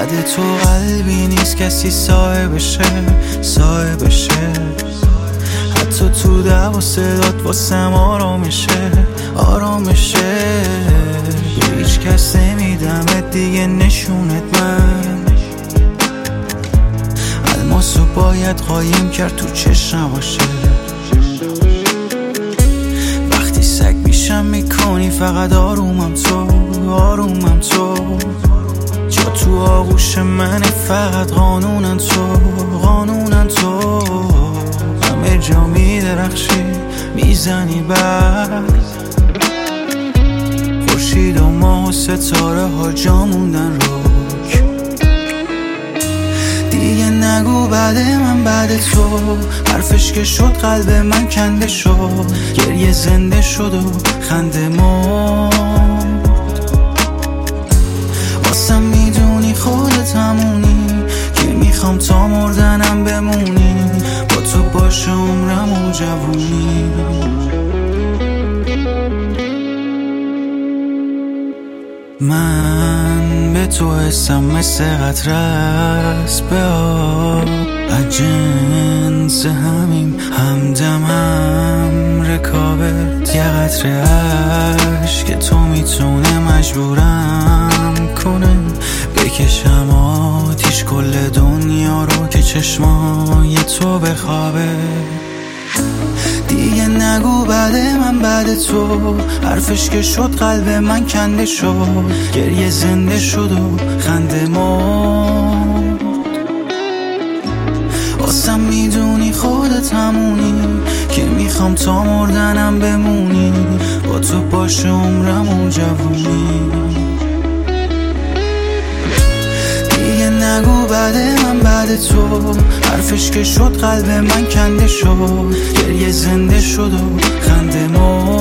بعد تو قلبی نیست کسی صاحبشه حتی تو دعوا و صدات واسم آرامشه به هیچ کس نمیدمت دیگه نشونت من الماسو باید قایم کرد تو چشم باشه وقتی سگ میشم میکنی فقط آرومم تو جا تو آغوش من فقط قانونن تو همه جا میدرخشی میزنی بر خورشید و ماه و ستاره ها جا موندن روک دیگه نگو بعد من بعد تو حرفش که شد قلب من کنده شد گریه زنده شد و خنده مرد واسم میدونی خودت همونی که میخوام تا مردنم بمونی با تو باشه عمرم و جوونی من به تو حسم مثل قطره است به آب از جنس همیم همدم هم رکابت یه قطره عشق تو میتونه مجبورم کنه بکشم آتیش کل دنیا رو که چشمای تو بخوابه دیگه نگو بعد من بعد تو حرفش که شد قلب من کنده شد گریه زنده شد و خنده مرد واسم میدونی خودت همونی که میخوام تا مردنم بمونی با تو باشه عمرم و جوونی نگو بعد من بعد تو حرفش که شد قلب من کنده شد گریه زنده شد و خنده مرد